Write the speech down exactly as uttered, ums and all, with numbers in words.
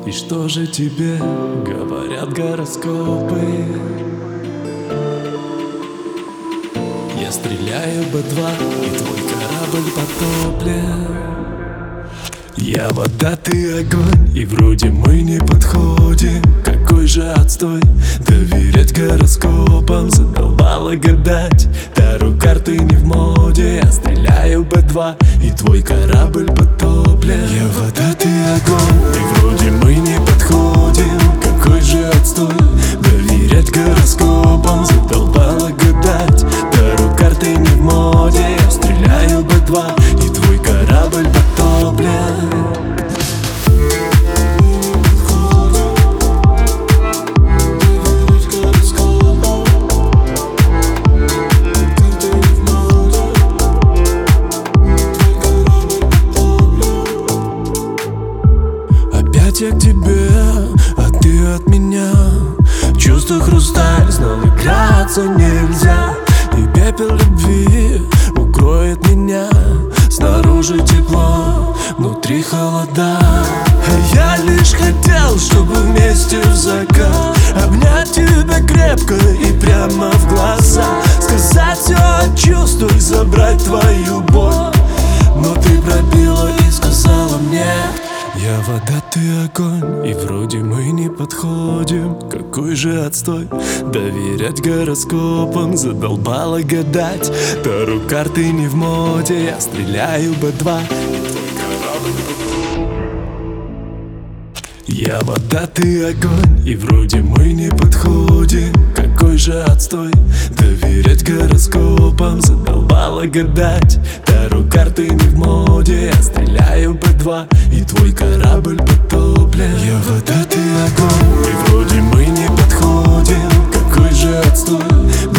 И что же тебе говорят гороскопы? Я стреляю бэ два, и твой корабль потоплен. Я вода, ты огонь, и вроде мы не подходим. Какой же отстой, доверять гороскопам. Задолбало гадать, таро карты не в моде. Я стреляю бэ два, и твой корабль потоплен. Я вода, ты огонь, и вроде мы не подходим. Какой же отстой, доверять гороскопам. Задолбало гадать, таро карты не в моде. Я стреляю бэ два, и твой корабль потоплен. Я к тебе, а ты от меня. Чувство хрусталь, знал, играться нельзя. И пепел любви укроет меня. Снаружи тепло, внутри холода. А я лишь хотел, чтобы вместе в закат обнять тебя крепко и прямо в глаза. Сказать все, чувствуй, забрать твою боль. Но ты пробила и сказала мне: я вода, ты огонь, и вроде мы не подходим. Какой же отстой, доверять гороскопам. Задолбало гадать, таро карты не в моде. Я стреляю бэ два, и твой корабль. Я вода, ты огонь, и вроде мы не подходим. Какой же отстой, доверять гороскопам. Задолбало гадать, таро карты не в моде. Я стреляю бэ два, и твой корабль потоплен. Я вода, ты огонь, и вроде мы не подходим. Какой же отстой,